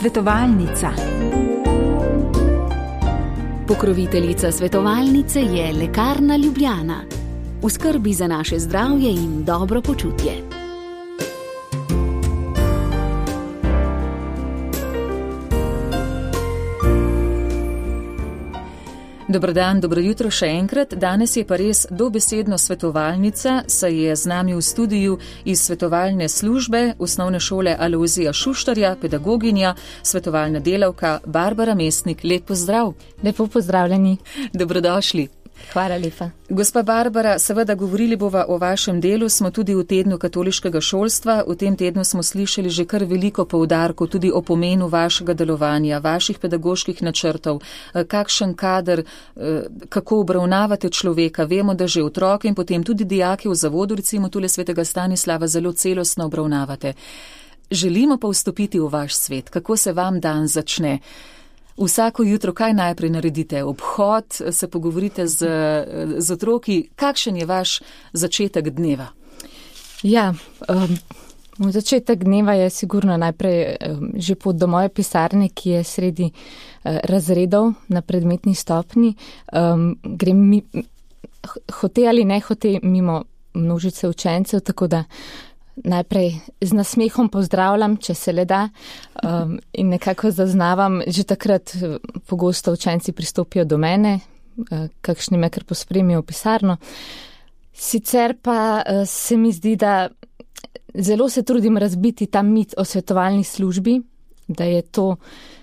Svetovalnica. Pokroviteljica svetovalnice je Lekarna Ljubljana. V skrbi za naše zdravje in dobro počutje. Dober dan, dobro jutro še enkrat. Danes je pa res dobesedno svetovalnica, saj je z nami v studiu iz svetovalne službe Osnovne šole Alojzija Šuštarja, pedagoginja, svetovalna delavka Barbara Mestnik. Lep pozdrav. Lepo pozdravljeni. Dobrodošli. Hvala lepa. Gospa Barbara, seveda govorili bova o vašem delu, smo tudi v tednu katoliškega šolstva. V tem tednu smo slišali že kar veliko poudarkov tudi o pomenu vašega delovanja, vaših pedagoških načrtov, kakšen kader, kako obravnavate človeka. Vemo, da že otroke in potem tudi dijake v zavodu, recimo tule Svetega Stanislava, zelo celostno obravnavate. Želimo pa vstopiti v vaš svet. Kako se vam dan začne? Vsako jutro kaj najprej naredite? Obhod, se pogovorite z otroki. Kakšen je vaš začetek dneva? Ja, začetek dneva je sigurno najprej že pot do moje pisarne, ki je sredi razredov na predmetni stopni. Grem hote ali ne hote mimo množice učencev, tako da najprej z nasmehom pozdravljam, če se le da, in nekako zaznavam, že takrat pogosto učenci pristopijo do mene, kakšni me kar pospremijo v pisarno. Sicer pa se mi zdi, da zelo se trudim razbiti ta mit o svetovalni službi, da je to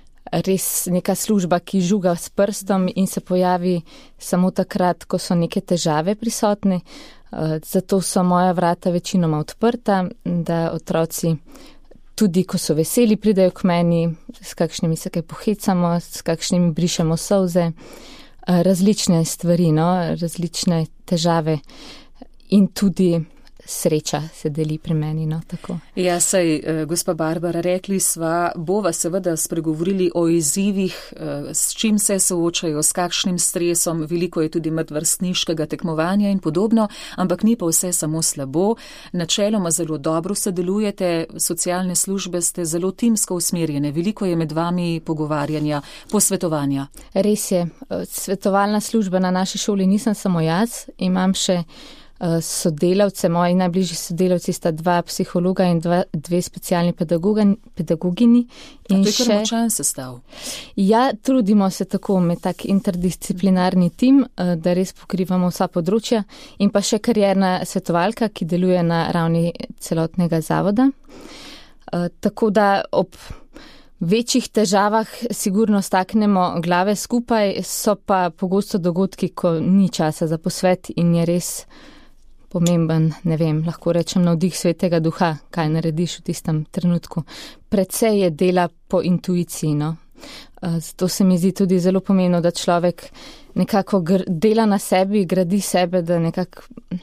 res neka služba, ki žuga s prstom in se pojavi samo takrat, ko so neke težave prisotne. Zato so moja vrata večinoma odprta, da otroci tudi, ko so veseli, pridejo k meni, s kakšnimi se kaj pohecamo, s kakšnimi brišemo solze, različne stvari, različne težave in tudi sreča se deli pri meni, tako. Ja, saj, gospa Barbara, rekli sva, bova seveda spregovorili o izzivih, s čim se soočajo, s kakšnim stresom, veliko je tudi medvrstniškega tekmovanja in podobno, ampak ni pa vse samo slabo. Načeloma zelo dobro sodelujete, socialne službe ste zelo timsko usmerjene, veliko je med vami pogovarjanja, posvetovanja. Res je, svetovalna služba na naši šoli nisem samo jaz, imam še sodelavce, moji najbližji sodelavci sta 2 psihologa in 2 specialni pedagogini. A to je kar močan sestav. Ja, trudimo se tako med tak interdisciplinarni tim, da res pokrivamo vsa področja in pa še karierna svetovalka, ki deluje na ravni celotnega zavoda. Tako da ob večjih težavah sigurno staknemo glave skupaj, so pa pogosto dogodki, ko ni časa za posvet in je res pomemben, ne vem, lahko rečem navdih Svetega Duha, kaj narediš v tistem trenutku. Predvsej je dela po intuiciji, Zato se mi zdi tudi zelo pomembno, da človek nekako dela na sebi, gradi sebe, da nekako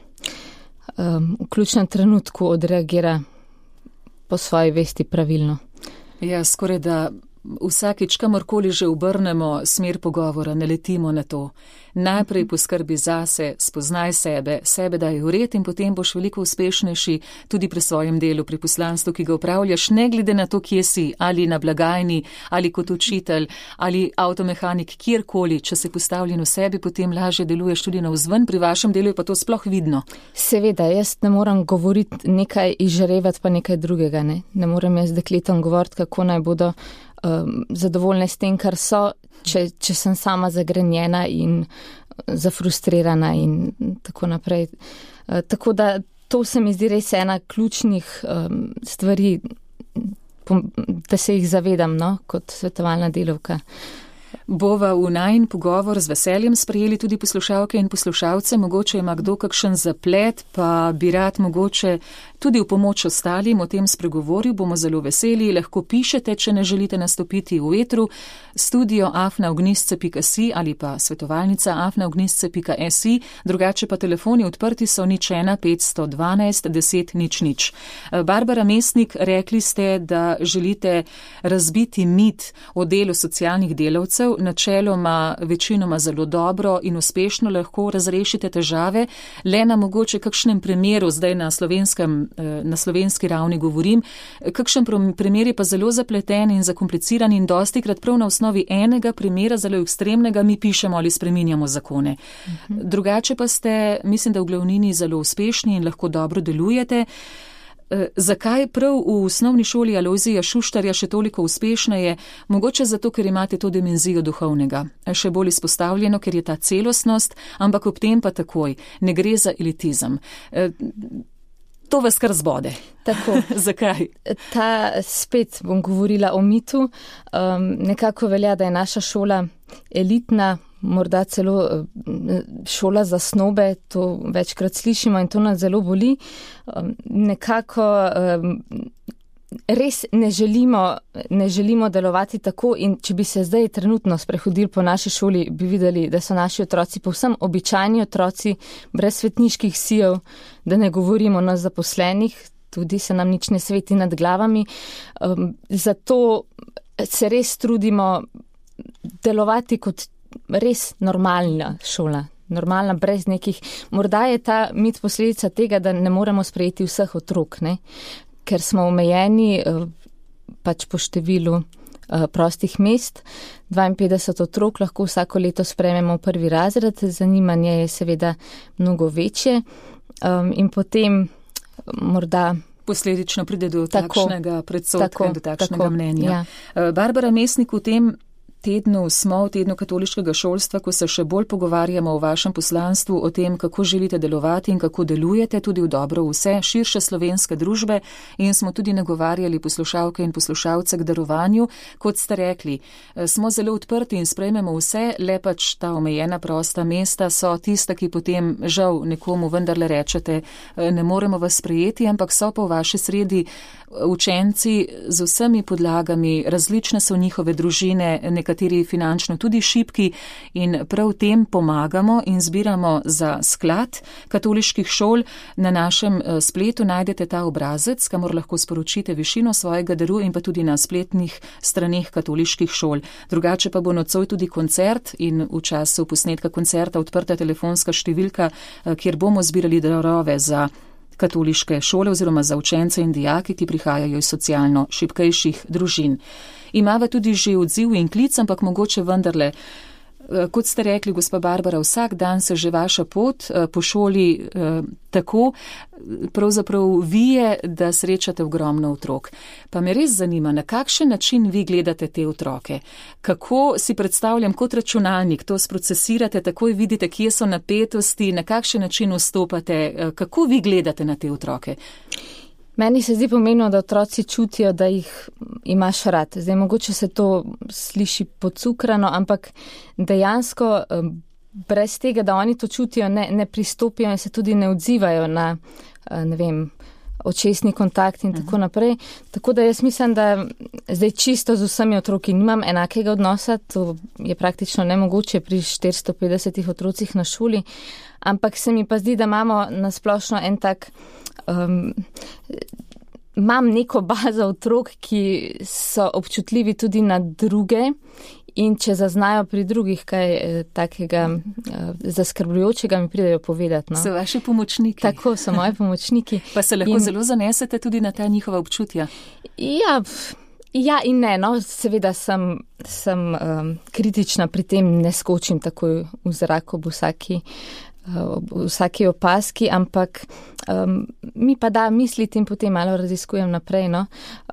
v ključnem trenutku odreagira po svoji vesti pravilno. Ja, skoraj da vsakič, kamorkoli že obrnemo smer pogovora, ne letimo na to. Najprej poskrbi zase, spoznaj sebe daj v red in potem boš veliko uspešnejši tudi pri svojem delu, pri poslanstvu, ki ga upravljaš, ne glede na to, kje si, ali na blagajni, ali kot učitelj, ali avtomehanik, kjerkoli, če se postavljen v sebi, potem lažje deluješ tudi navzven, pri vašem delu je pa to sploh vidno. Seveda, jaz ne moram govoriti nekaj, izžarevati pa nekaj drugega, ne morem jaz dekletom govoriti, kako naj bodo zadovoljne s tem, kar so, če sem sama zagrenjena in zafrustrirana in tako naprej. Tako da to se mi zdi res ena ključnih stvari, da se jih zavedam, kot svetovalna delavka. Bova v najin pogovor z veseljem sprejeli tudi poslušalke in poslušalce, mogoče ima kdo kakšen zaplet, pa bi rad mogoče tudi v pomoč ostalim o tem spregovoril, bomo zelo veseli, lahko pišete, če ne želite nastopiti v etru, studio@ognistce.si ali pa svetovalnica@ognistce.si, drugače pa telefoni odprti so 01 512 10 00. Barbara Mestnik, rekli ste, da želite razbiti mit o delu socialnih delavcev, načeloma večinoma zelo dobro in uspešno lahko razrešite težave, le na mogoče kakšnem primeru, zdaj na slovenski ravni govorim, kakšen primer je pa zelo zapleten in zakompliciran in dostikrat prav na osnovi enega primera zelo ekstremnega mi pišemo ali spreminjamo zakone. Drugače pa ste, mislim, da v glavnini zelo uspešni in lahko dobro delujete. Zakaj prav v osnovni šoli Alojzija Šuštarja še toliko uspešneje? Mogoče zato, ker imate to dimenzijo duhovnega. Še bolj izpostavljeno, ker je ta celostnost, ampak ob tem pa takoj. Ne gre za elitizem. To vas kar zbode. Tako. Zakaj? Spet bom govorila o mitu. Nekako velja, da je naša šola elitna, morda celo šola za snobe, to večkrat slišimo in to nas zelo boli. Nekako res ne želimo delovati tako in če bi se zdaj trenutno sprehodili po naši šoli, bi videli, da so naši otroci povsem običajni otroci, brez svetniških sijev, da ne govorimo o nas zaposlenih, tudi se nam nič ne sveti nad glavami. Zato se res trudimo delovati kot res normalna šola, normalna, brez nekih. Morda je ta mit posledica tega, da ne moremo sprejeti vseh otrok, ne? Ker smo omejeni pač po številu prostih mest. 52 otrok lahko vsako leto sprejmemo v prvi razred, zanimanje je seveda mnogo večje in potem morda posledično pride do takšnega predsodka in do takšnega mnenja. Ja. Barbara Mesnik, v tem tednu smo, v tednu katoliškega šolstva, ko se še bolj pogovarjamo o vašem poslanstvu, o tem, kako želite delovati in kako delujete tudi v dobro vse širše slovenske družbe in smo tudi nagovarjali poslušalke in poslušalce k darovanju. Kot ste rekli, smo zelo odprti in sprejmemo vse, le pač ta omejena prosta mesta so tista, ki potem žal nekomu vendarle rečete, ne moremo vas sprejeti, ampak so pa v vaši sredi učenci z vsemi podlagami, različne so njihove družine, nekateri finančno tudi šibki in prav tem pomagamo in zbiramo za sklad katoliških šol. Na našem spletu najdete ta obrazec, kamor lahko sporočite višino svojega daru in pa tudi na spletnih straneh katoliških šol. Drugače pa bo nocoj tudi koncert in v času posnetka koncerta odprta telefonska številka, kjer bomo zbirali darove za katoliške šole oziroma za učence in dijake, ki prihajajo iz socialno šibkejših družin. Imava tudi že odziv in klic, ampak mogoče vendarle, kot ste rekli, gospa Barbara, vsak dan se že vaša pot po šoli tako pravzaprav vije, da srečate ogromno otrok. Pa me res zanima, na kakšen način vi gledate te otroke? Kako si predstavljam kot računalnik, to sprocesirate, takoj vidite, kje so napetosti, na kakšen način vstopate, kako vi gledate na te otroke? Meni se zdi pomembno, da otroci čutijo, da jih imaš rad. Zdaj, mogoče se to sliši podcukrano, ampak dejansko brez tega, da oni to čutijo, ne pristopijo in se tudi ne odzivajo na, ne vem, očesni kontakt in tako naprej. Tako da jaz mislim, da zdaj čisto z vsemi otroki nimam enakega odnosa, to je praktično nemogoče pri 450 otrocih na šoli, ampak se mi pa zdi, da imamo nasplošno en tak, imam neko bazo otrok, ki so občutljivi tudi na druge in če zaznajo pri drugih kaj takega zaskrbljujočega, mi pridejo povedati. No. So vaši pomočniki. Tako, so moji pomočniki. Pa se lahko zelo zanesete tudi na ta njihova občutja? Ja in ne, no, seveda sem kritična pri tem, ne skočim takoj v zrak ob vsaki opaski, ampak mi pa da misliti in potem malo raziskujem naprej. No.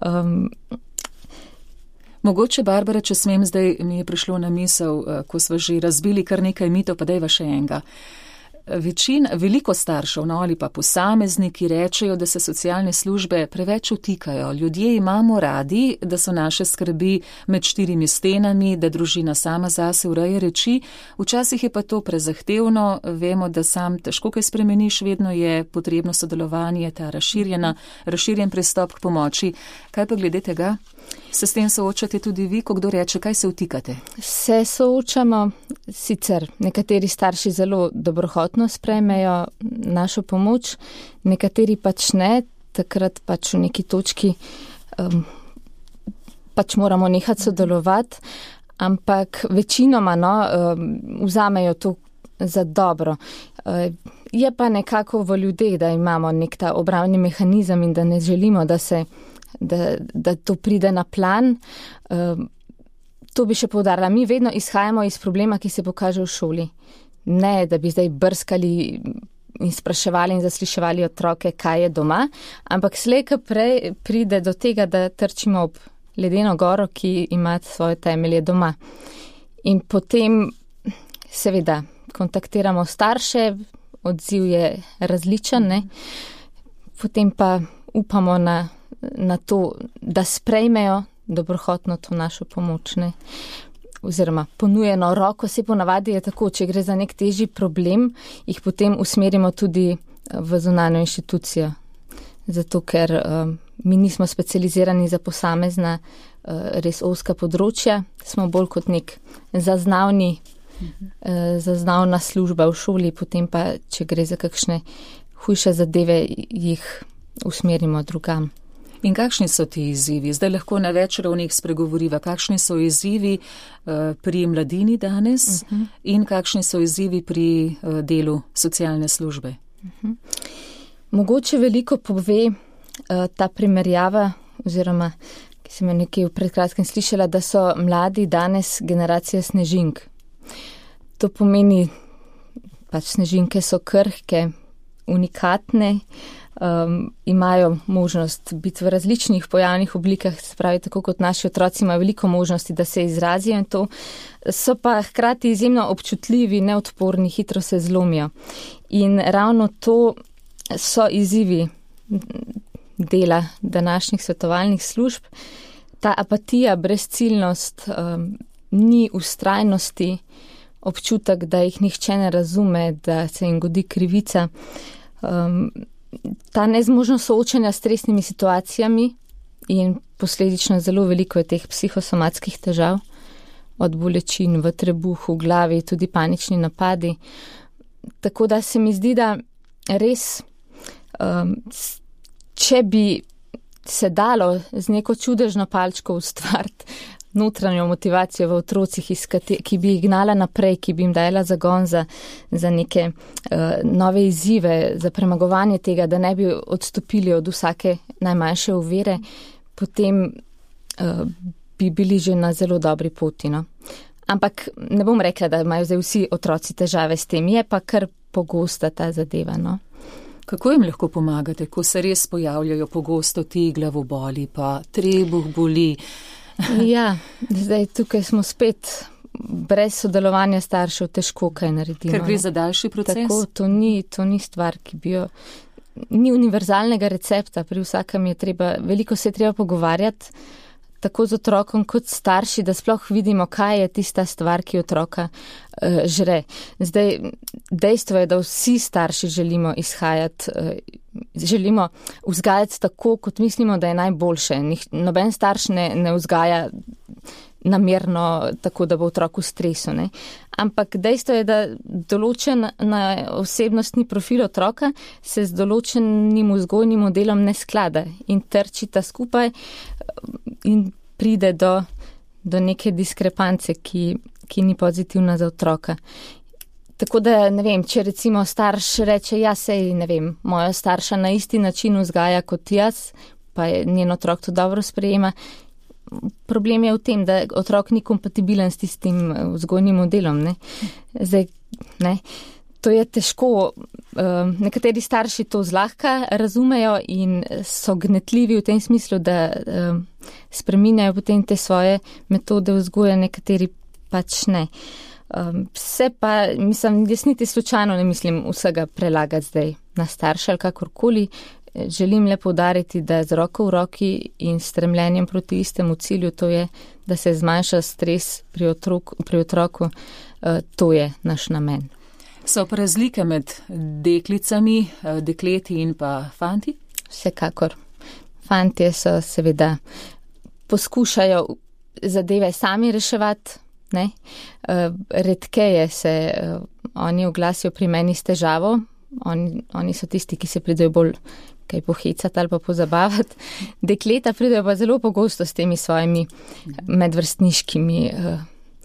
Mogoče, Barbara, če smem, zdaj mi je prišlo na misel, ko smo že razbili kar nekaj mitov, pa dajva še enega. Veliko staršev, no, ali pa posamezniki rečejo, da se socialne službe preveč vtikajo. Ljudje imamo radi, da so naše skrbi med štirimi stenami, da družina sama zase ureja reči. Včasih je pa to prezahtevno, vemo, da sam težko kaj spremeniš, vedno je potrebno sodelovanje, ta razširjen pristop k pomoči. Kaj pa glede tega? Se s tem soočate tudi vi, ko kdo reče, kaj se vtikate? Se soočamo, sicer nekateri starši zelo dobrohotno sprejmejo našo pomoč, nekateri pač ne, takrat pač v neki točki pač moramo nehati sodelovati, ampak večinoma vzamejo to za dobro. Je pa nekako v ljudeh, da imamo nek ta obrambni mehanizem in da ne želimo, da to pride na plan. To bi še poudarila. Mi vedno izhajamo iz problema, ki se pokaže v šoli. Ne, da bi zdaj brskali in spraševali in zasliševali otroke, kaj je doma, ampak slej, ko prej pride do tega, da trčimo ob ledeno goro, ki ima svoje temelje doma. In potem seveda kontaktiramo starše, odziv je različen, ne? Potem pa upamo na to, da sprejmejo dobrohotno to našo pomoč, ne? Oziroma ponujeno roko. Se ponavadi je tako, če gre za nek težji problem, jih potem usmerimo tudi v zunanjo inštitucijo. Zato, ker mi nismo specializirani za posamezna res ozka področja, smo bolj kot nek zaznavna služba v šoli, potem pa, če gre za kakšne hujše zadeve, jih usmerimo drugam. In kakšni so ti izzivi? Zdaj lahko na več ravneh spregovoriva. Kakšni so izzivi pri mladini danes in kakšni so izzivi pri delu socialne službe? Mogoče veliko pove ta primerjava, oziroma, ki sem jo nekaj pred kratkim slišala, da so mladi danes generacija snežink. To pomeni, pač snežinke so krhke, unikatne, imajo možnost biti v različnih pojavnih oblikah, se pravi, tako kot naši otroci imajo veliko možnosti, da se izrazijo in to, so pa hkrati izjemno občutljivi, neodporni, hitro se zlomijo. In ravno to so izzivi dela današnjih svetovalnih služb. Ta apatija, brezciljnost, ni vztrajnosti, občutek, da jih nihče ne razume, da se jim godi krivica, ta nezmožnost soočanja s stresnimi situacijami in posledično zelo veliko je teh psihosomatskih težav, od bolečin v trebuhu, v glavi, tudi panični napadi. Tako da se mi zdi, da res, če bi se dalo z neko čudežno palčko ustvariti notranjo motivacijo v otrocih, ki bi jih gnala naprej, ki bi jim dajala zagon za neke nove izzive, za premagovanje tega, da ne bi odstopili od vsake najmanjše ovire, potem bi bili že na zelo dobri poti. No? Ampak ne bom rekla, da imajo zdaj vsi otroci težave s tem, je pa kar pogosta ta zadeva. No? Kako jim lahko pomagate, ko se res pojavljajo pogosto ti glavoboli, pa trebuh boli? Ja, zdaj tukaj smo spet brez sodelovanja staršev težko kaj naredimo. Ker gre za daljši proces? Tako, to ni stvar, ki bi jo, ni univerzalnega recepta, pri vsakem je treba, veliko se je treba pogovarjati, tako z otrokom kot starši, da sploh vidimo, kaj je tista stvar, ki otroka žre. Zdaj, dejstvo je, da vsi starši želimo izhajati, želimo vzgajati tako, kot mislimo, da je najboljše. Noben starš ne vzgaja namerno tako, da bo otrok v stresu. Ne? Ampak dejstvo je, da določen osebnostni profil otroka se z določenim vzgojnim modelom ne sklada in trčita skupaj in pride do neke diskrepance, ki ni pozitivna za otroka. Tako da, ne vem, če recimo starš reče, ja, sej, ne vem, moja starša na isti način vzgaja kot jaz, pa je njen otrok to dobro sprejema. Problem je v tem, da otrok ni kompatibilen s tistim vzgojnim modelom. Ne? Zdaj, ne, to je težko. Nekateri starši to zlahka razumejo in so gnetljivi v tem smislu, da spreminjajo potem te svoje metode vzgoja, nekateri pač ne. Vse pa, mislim, jaz niti slučajno ne mislim vsega prelagati zdaj na starše ali kakorkoli. Želim le poudariti, da z roko v roki in stremljenjem proti istemu cilju, to je, da se zmanjša stres pri otroku, to je naš namen. So pa razlike med deklicami, dekleti in pa fanti? Vsekakor. Fantje so seveda poskušajo zadeve sami reševati, ne? Redkeje se oni oglasijo pri meni s težavo, oni so tisti, ki se pridejo bolj kaj pohecati ali pa pozabavati. Dekleta pridejo pa zelo pogosto s temi svojimi medvrstniškimi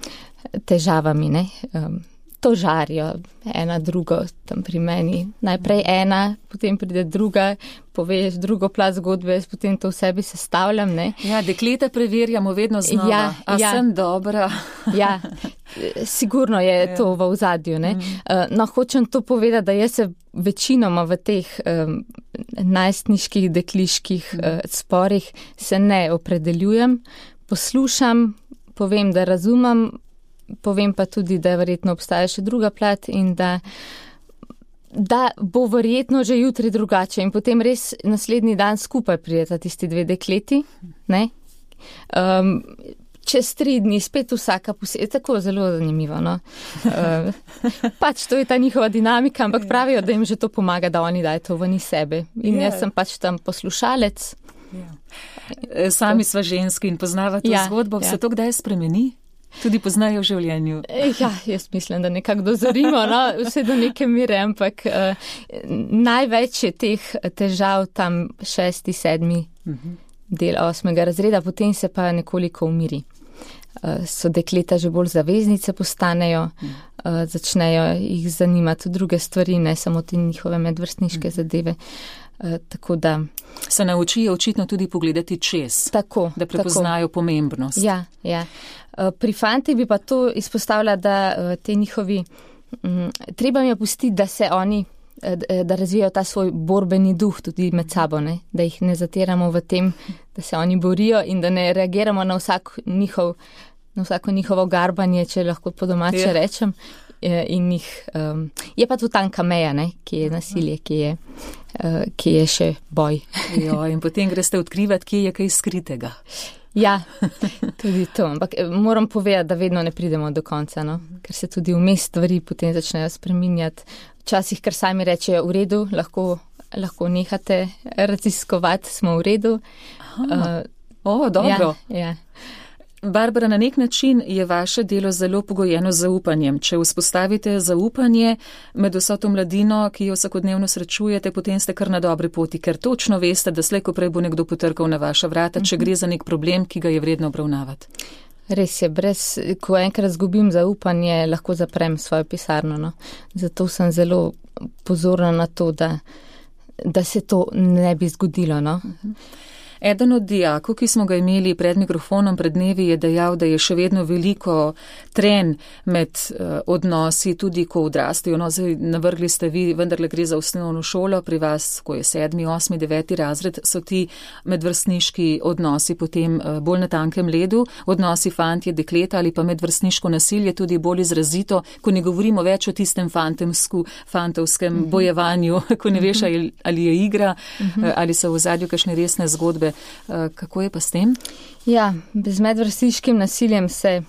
težavami, ne. To žarijo ena drugo tam pri meni. Najprej ena, potem pride druga, poveš drugo plat zgodbe, potem to v sebi sestavljam, ne. Ja, dekleta preverjamo vedno znova. Sem dobra? Ja, sigurno je to v ozadju, ne. No, hočem to povedati, da jaz se večinoma v teh najstniških, dekliških sporih se ne opredeljujem, poslušam, povem, da razumem, povem pa tudi, da verjetno obstaja še druga plat in da bo verjetno že jutri drugače in potem res naslednji dan skupaj prijeta tisti dve dekleti, ne. Čez 3 dni spet vsaka posebej, tako zelo zanimivo, no. Pač to je ta njihova dinamika, ampak pravijo, da jim že to pomaga, da oni dajo to ven iz sebe. In jaz sem pač tam poslušalec. Sami sva ženski in poznava to zgodbo, se to kdaj spremeni? Tudi poznajo v življenju. Ja, jaz mislim, da nekako dozorimo, no, vse do neke mere, ampak največ je teh težav tam 6., 7. del 8. razreda, potem se pa nekoliko umiri. So dekleta že bolj zaveznice postanejo, začnejo jih zanimati druge stvari, ne samo te njihove medvrstniške zadeve. Tako da se naučijo očitno tudi pogledati čez, da prepoznajo pomembnost. Ja. Pri fantih bi pa to izpostavila, da te njihovi, treba mi je pustiti, da se oni, da razvijajo ta svoj borbeni duh tudi med sabo, ne? Da jih ne zatiramo v tem, da se oni borijo in da ne reagiramo na vsako njihovo garbanje, če lahko po domače rečem. In jih, je pa to tanka meja, ne? Ki je nasilje, ki je še boj. In potem greste odkrivati, kje je kaj skritega. Ja, tudi to. Ampak moram povedati, da vedno ne pridemo do konca, no? Ker se tudi vmes stvari potem začnejo spreminjati. Včasih, ker sami rečejo, v redu, lahko nehate raziskovati, smo v redu. Dobro. Ja. Barbara, na nek način je vaše delo zelo pogojeno z zaupanjem. Če vzpostavite zaupanje med vso to mladino, ki jo vsakodnevno srečujete, potem ste kar na dobri poti, ker točno veste, da slej ko prej bo nekdo potrkal na vaša vrata, če gre za nek problem, ki ga je vredno obravnavati. Res je, ko enkrat zgubim zaupanje, lahko zaprem svojo pisarno, no. Zato sem zelo pozorna na to, da se to ne bi zgodilo, no. Eden od dijakov, ki smo ga imeli pred mikrofonom pred dnevi, je dejal, da je še vedno veliko trenj med odnosi, tudi ko odrastejo. No, zdaj navrgli ste vi, vendarle gre za osnovno šolo, pri vas, ko je 7., 8., 9. razred, so ti medvrstniški odnosi potem bolj na tankem ledu, odnosi fantje, dekleta ali pa medvrstniško nasilje tudi bolj izrazito, ko ne govorimo več o tistem fantovskem bojevanju, ko ne veš, ali je igra, ali so v ozadju kakšne resne zgodbe. Kako je pa s tem? Ja, z medvrstniškim nasiljem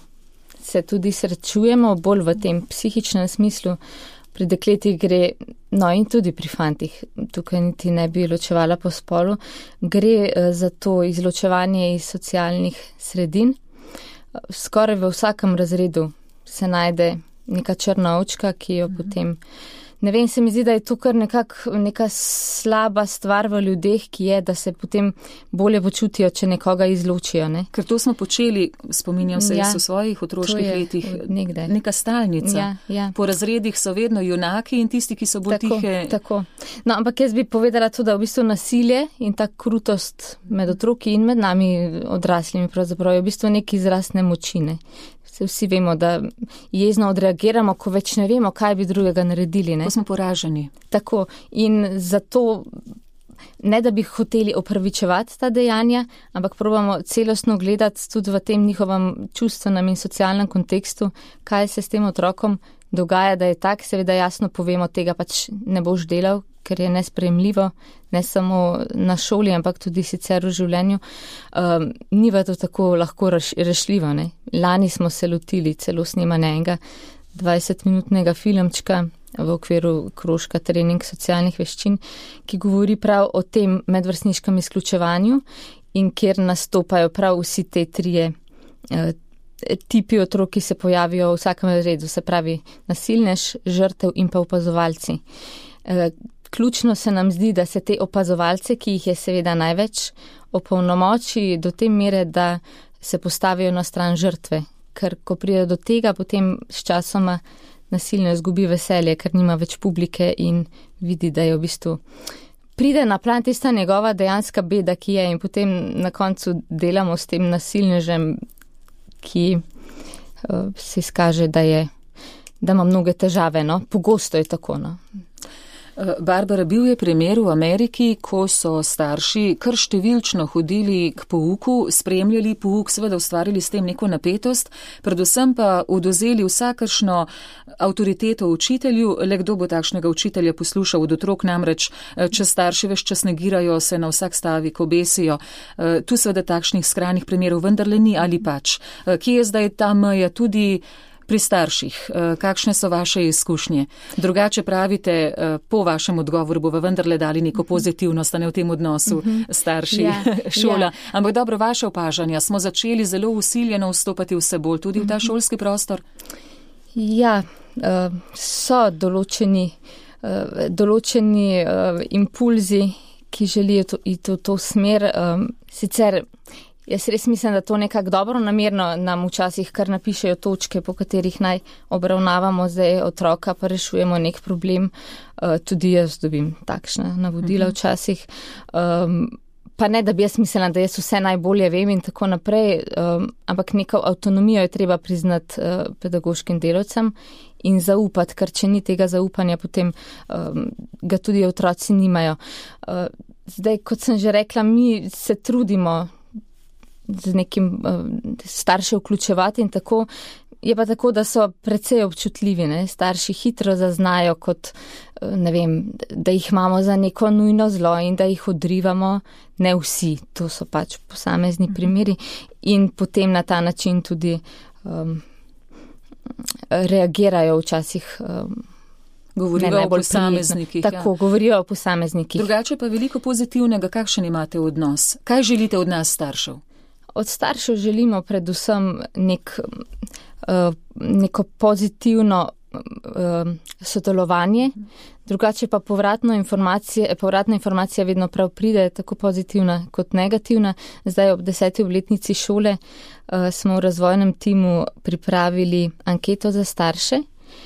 se tudi srečujemo, bolj v tem psihičnem smislu. Pri dekletih gre, no in tudi pri fantih, tukaj niti ne bi ločevala po spolu, gre za to izločevanje iz socialnih sredin. Skoraj v vsakem razredu se najde neka črna očka, ki jo potem... Ne vem, se mi zdi, da je to kar neka slaba stvar v ljudeh, ki je, da se potem bolje počutijo, če nekoga izločijo, ne? Ker to smo počeli, spominjam se, v svojih otroških letih, neka stalnica. Ja. Po razredih so vedno junaki in tisti, ki so bolj tihe. Tako. No, ampak jaz bi povedala to, da v bistvu nasilje in ta krutost med otroki in med nami odraslimi pravzaprav je v bistvu nek izraz nemočine. Vsi vemo, da jezno odreagiramo, ko več ne vemo, kaj bi drugega naredili. Ne? Ko smo poraženi. Tako. In zato, ne da bi hoteli opravičevati ta dejanja, ampak probamo celostno gledati tudi v tem njihovem čustvenem in socialnem kontekstu, kaj se s tem otrokom dogaja, da je tak, seveda jasno povemo, tega pač ne boš delal, ker je nesprejemljivo, ne samo na šoli, ampak tudi sicer v življenju. Ni pa to tako lahko rešljivo, ne. Lani smo se lotili celo snemanja enega 20-minutnega filmčka v okviru krožka Trening socialnih veščin, ki govori prav o tem medvrstniškem izključevanju in kjer nastopajo prav vsi te trije tipi otrok, ki se pojavijo v vsakem razredu, se pravi nasilnež, žrtev in pa opazovalci. Ključno se nam zdi, da se te opazovalce, ki jih je seveda največ, opolnomoči do te mere, da se postavijo na stran žrtve, ker ko pride do tega, potem s časoma nasilno izgubi veselje, ker nima več publike in vidi, da je v bistvu pride na plan tista njegova dejanska beda, ki je, in potem na koncu delamo s tem nasilnežem, ki se izkaže, da ima mnoge težave, no. Pogosto je tako, no. Barbara, bil je primer v Ameriki, ko so starši kar številčno hodili k pouku, spremljali pouk, seveda ustvarili s tem neko napetost, predvsem pa odvzeli vsakršno avtoriteto učitelju, le kdo bo takšnega učitelja poslušal od otrok, namreč če starši ves čas negirajo, se na vsak stavek obesijo. Tu seveda takšnih skrajnih primerov vendarle ni ali pač. Kje je zdaj ta meja tudi pri starših? Kakšne so vaše izkušnje? Drugače pravite, po vašem odgovoru bova vendarle dali neko pozitivnost, a ne v tem odnosu starši, šola. Ampak dobro, vaše opažanja, smo začeli zelo usiljeno vstopati vse bolj tudi v ta šolski prostor? Ja, so določeni impulzi, ki želijo iti v to smer. Sicer jaz res mislim, da to nekako dobro namerno nam včasih kar napišejo točke, po katerih naj obravnavamo zdaj otroka, pa rešujemo nek problem. Tudi jaz dobim takšna navodila včasih. Pa ne, da bi jaz mislila, da jaz vse najbolje vem in tako naprej, ampak neko avtonomijo je treba priznati pedagoškim delavcem in zaupati, ker če ni tega zaupanja, potem ga tudi otroci nimajo. Zdaj, kot sem že rekla, mi se trudimo z nekim starše vključevati in tako, je pa tako, da so precej občutljivi, ne? Starši hitro zaznajo kot, ne vem, da jih imamo za neko nujno zlo in da jih odrivamo, ne vsi, to so pač posamezni primeri in potem na ta način tudi reagirajo včasih. Govorijo o posameznikih. Tako, govorijo o posameznikih. Drugače pa veliko pozitivnega, kakšen imate odnos? Kaj želite od nas staršev? Od staršev želimo predvsem neko pozitivno sodelovanje, drugače pa povratna informacija vedno prav pride, tako pozitivna kot negativna. Zdaj ob 10. obletnici šole smo v razvojnem timu pripravili anketo za starše,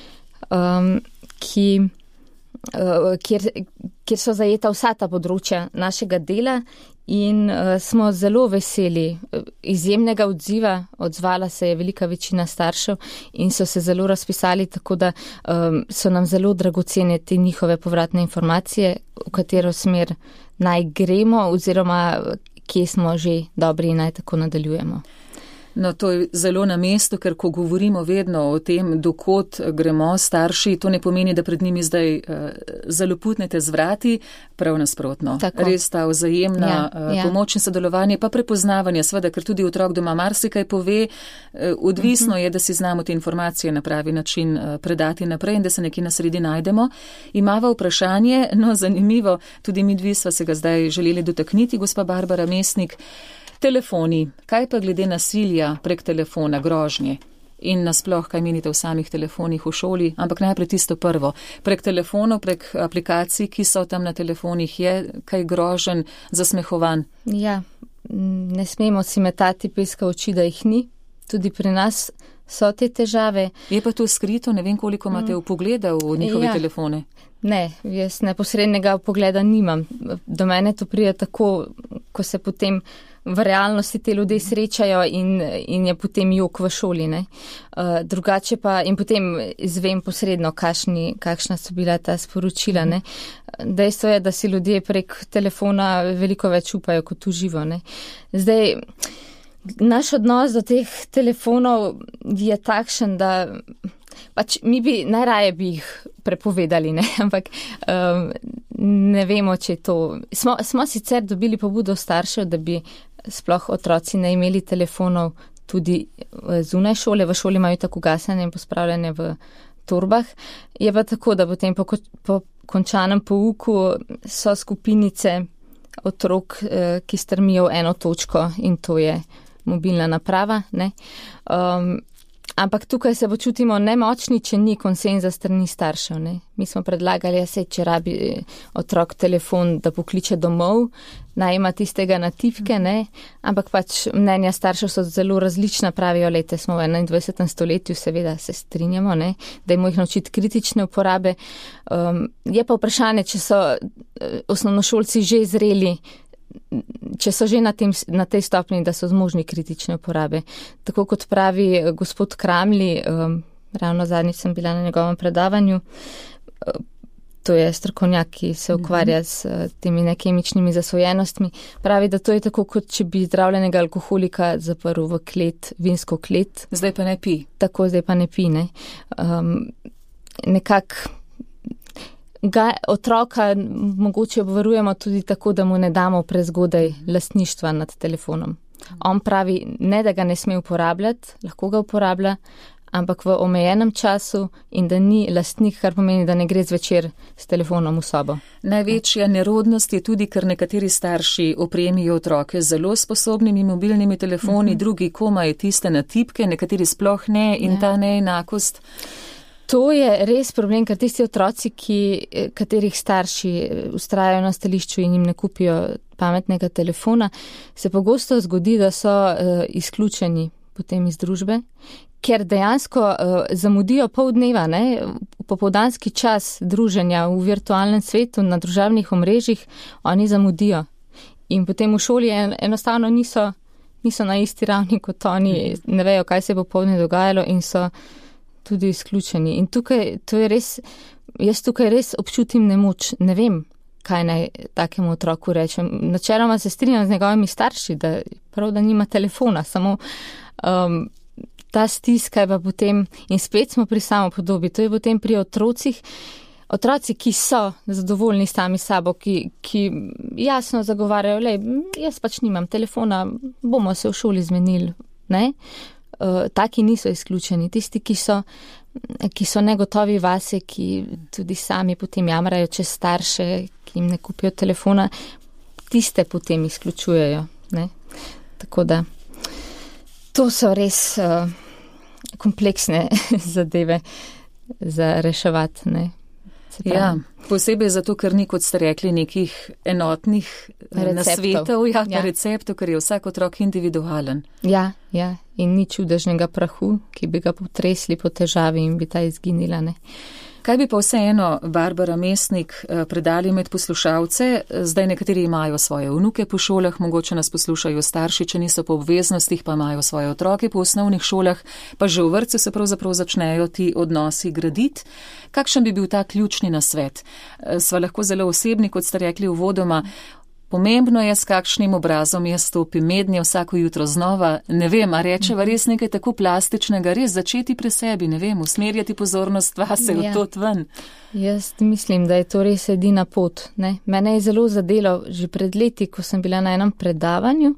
kjer so zajeta vsa ta področja našega dela in smo zelo veseli izjemnega odzvala se je velika večina staršev in so se zelo razpisali, tako da so nam zelo dragocene te njihove povratne informacije, v katero smer naj gremo oziroma kje smo že dobri in naj tako nadaljujemo. No, to je zelo na mestu, ker ko govorimo vedno o tem, dokot gremo starši, to ne pomeni, da pred njimi zdaj zaloputnete z vrati, prav nasprotno. Tako. Res ta vzajemna pomoč in sodelovanje, pa prepoznavanje, seveda, ker tudi otrok doma marsikaj pove, odvisno je, da si znamo te informacije na pravi način predati naprej in da se nekje na sredi najdemo. Imava vprašanje, no zanimivo, tudi mi dvi sva se ga zdaj želeli dotakniti, gospa Barbara Mesnik. Telefoni, kaj pa glede nasilja prek telefona, grožnje in nasploh, kaj menite v samih telefonih v šoli, ampak najprej tisto prvo. Prek telefonov, prek aplikacij, ki so tam na telefonih, je kaj grožen, zasmehovan? Ja, ne smemo si metati peska v oči, da jih ni. Tudi pri nas so te težave. Je pa to skrito, ne vem, koliko imate vpogleda v njihove telefone? Ne, jaz neposrednega vpogleda nimam. Do mene to pride tako, ko se potem v realnosti te ljudje srečajo in je potem jok v šoli. Ne? Drugače pa in potem izvem posredno, kakšna so bila ta sporočila. Ne? Dejstvo je, da si ljudje prek telefona veliko več upajo kot v živo. Ne? Zdaj, naš odnos do teh telefonov je takšen, da pač mi bi najraje bi jih prepovedali, ne? Ampak ne vemo, če je to. Smo sicer dobili pobudo staršev, da bi sploh otroci ne imeli telefonov tudi zunaj šole. V šoli imajo tako ugasnjene in pospravljene v torbah. Je pa tako, da potem po končanem pouku so skupinice otrok, ki strmijo v eno točko in to je mobilna naprava. Ne? Ampak tukaj se počutimo nemočni, če ni konsenza strani staršev. Ne? Mi smo predlagali, če rabi otrok telefon, da pokliče domov, najma tistega na tipke, ne, ampak pač mnenja staršev so zelo različna, pravijo, lete smo v 21. stoletju, seveda se strinjamo, ne, da jim jih naučiti kritične uporabe. Je pa vprašanje, če so osnovnošolci že zreli, če so že na tej stopni, da so zmožni kritične uporabe. Tako kot pravi gospod Kramli, ravno zadnjič sem bila na njegovem predavanju, to je strokovnjak, ki se ukvarja s temi nekemičnimi zasvojenostmi, pravi, da to je tako, kot če bi zdravljenega alkoholika zaprl v klet, vinsko klet. Zdaj pa ne pi. Tako, zdaj pa ne pi, ne. Nekako otroka mogoče obvarujemo tudi tako, da mu ne damo prezgodaj lastništva nad telefonom. On pravi, ne da ga ne sme uporabljati, lahko ga uporablja, ampak v omejenem času in da ni lastnik, kar pomeni, da ne gre zvečer s telefonom v sobo. Največja nerodnost je tudi, ker nekateri starši opremijo otroke z zelo sposobnimi mobilnimi telefoni, drugi komaj tiste na tipke, nekateri sploh ne in ta neenakost. To je res problem, ker tisti otroci, katerih starši ustrajajo na stališču in jim ne kupijo pametnega telefona, se pogosto zgodi, da so izključeni potem iz družbe, ker dejansko zamudijo pol dneva, ne, popoldanski čas druženja v virtualnem svetu, na družabnih omrežjih, oni zamudijo. In potem v šoli enostavno niso na isti ravni kot oni, ne vejo, kaj se bo popoldne dogajalo in so tudi izključeni. In jaz tukaj res občutim nemoč, ne vem, kaj naj takemu otroku rečem. Načeloma se strinjam z njegovimi starši, da nima telefona, samo ta stiska je pa potem, in spet smo pri samopodobi, to je potem pri otroci, ki so zadovoljni sami sabo, ki jasno zagovarjajo, jaz pač nimam telefona, bomo se v šoli zmenili, ne? Taki niso izključeni. Tisti, ki so negotovi vase, ki tudi sami potem jamrajo čez starše, ki jim ne kupijo telefona, tiste potem izključujejo, ne? Tako da to so res kompleksne zadeve za reševati, ne? Ja, posebej zato, ker ni, kot ste rekli, nekih enotnih nasvetov, receptov, ker je vsak otrok individualen. Ja, in ni čudežnega prahu, ki bi ga potresli po težavi in bi ta izginila, ne. Kaj bi pa vseeno, Barbara Mesnik, predali med poslušalce? Zdaj nekateri imajo svoje vnuke po šolah, mogoče nas poslušajo starši, če niso po obveznostih, pa imajo svoje otroke po osnovnih šolah, pa že v vrtcu se pravzaprav začnejo ti odnosi graditi. Kakšen bi bil ta ključni nasvet? Sva lahko zelo osebni, kot ste rekli uvodoma. Pomembno je, s kakšnim obrazom jaz stopim mednje vsako jutro znova. Ne vem, a rečeva res nekaj tako plastičnega, res začeti pri sebi, ne vem, usmerjati pozornost vase od tod ven. Jaz mislim, da je to res edina pot, ne. Mene je zelo zadelo že pred leti, ko sem bila na enem predavanju,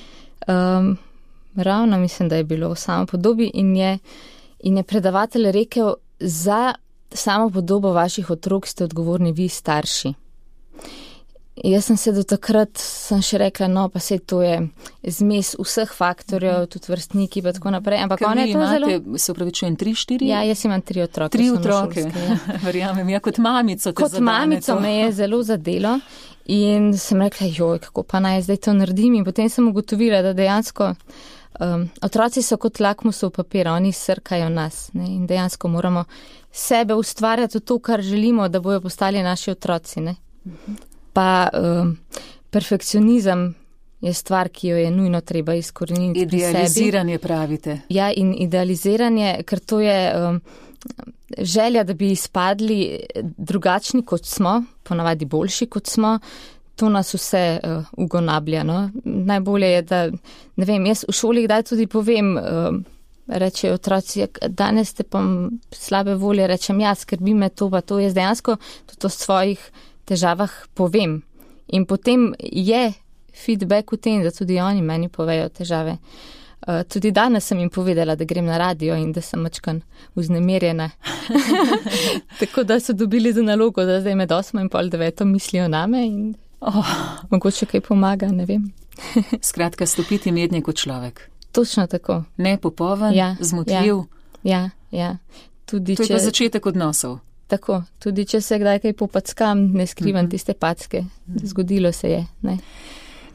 ravno mislim, da je bilo v samopodobi in je predavatelj rekel, za samopodobo vaših otrok ste odgovorni vi starši. Jaz sem se do takrat še rekla, no, pa saj to je zmes vseh faktorjev, tudi vrstniki pa tako naprej. Ampak on je to zelo... Se upravičujem, 3-4? Ja, jaz imam 3 otroke. 3 otroke, verjamem, kot mamico te zadane to. Kot mamico me je zelo zadelo in sem rekla, kako pa naj zdaj to naredim, in potem sem ugotovila, da dejansko otroci so kot lakmusov papir, oni srkajo nas, ne, in dejansko moramo sebe ustvarjati v to, kar želimo, da bojo postali naši otroci, ne. Pa perfekcionizem je stvar, ki jo je nujno treba izkoreniniti pri sebi. Idealiziranje pravite. Ja, in idealiziranje, ker to je želja, da bi izpadli drugačni, kot smo, ponavadi boljši, kot smo. To nas vse ugonablja, no. Najbolje je, da, ne vem, jaz v šoli kdaj tudi povem, rečejo otroci, danes ste pa slabe volje, rečem, skrbi me to, pa to, jaz dejansko tudi o svojih težavah povem. In potem je feedback v tem, da tudi oni meni povejo težave. Tudi danes sem jim povedala, da grem na radio in da sem mačkan vznemirjena. Tako da so dobili za nalogo, da zdaj med 8 in pol 9 mislijo name in mogoče kaj pomaga, ne vem. Skratka, stopiti mednje kot človek. Točno tako. Nepopoven, zmotljiv. Ja. Tudi to je pa začetek odnosov. Tako, tudi če se kdaj kaj popackam, ne skrivam tiste packe. Zgodilo se je, ne.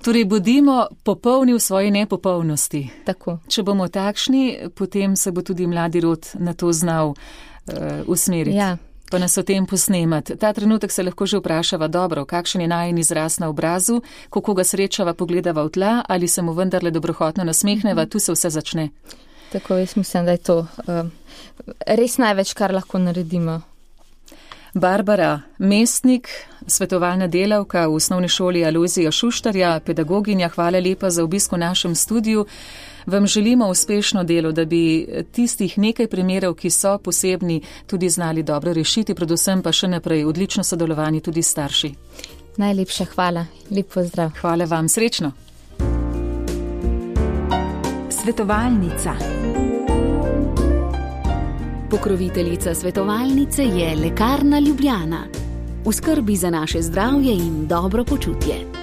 Torej, bodimo popolni v svoji nepopolnosti. Tako. Če bomo takšni, potem se bo tudi mladi rod na to znal usmeriti. Ja. Pa nas o tem posnemati. Ta trenutek se lahko že vprašava, dobro, kakšen je najin izraz na obrazu, ko koga srečava, pogledava v tla, ali se mu vendarle dobrohotno nasmehneva, tu se vse začne. Tako, jaz mislim, da je to res največ, kar lahko naredimo. Barbara Mestnik, svetovalna delavka v osnovni šoli Alojzija Šuštarja, pedagoginja, hvala lepa za obisk v našem studiu. Vam želimo uspešno delo, da bi tistih nekaj primerov, ki so posebni, tudi znali dobro rešiti, predvsem pa še naprej odlično sodelovanje tudi s starši. Najlepša hvala. Lep pozdrav. Hvala vam. Srečno. Svetovalnica. Pokroviteljica svetovalnice je Lekarna Ljubljana. V skrbi za naše zdravje in dobro počutje.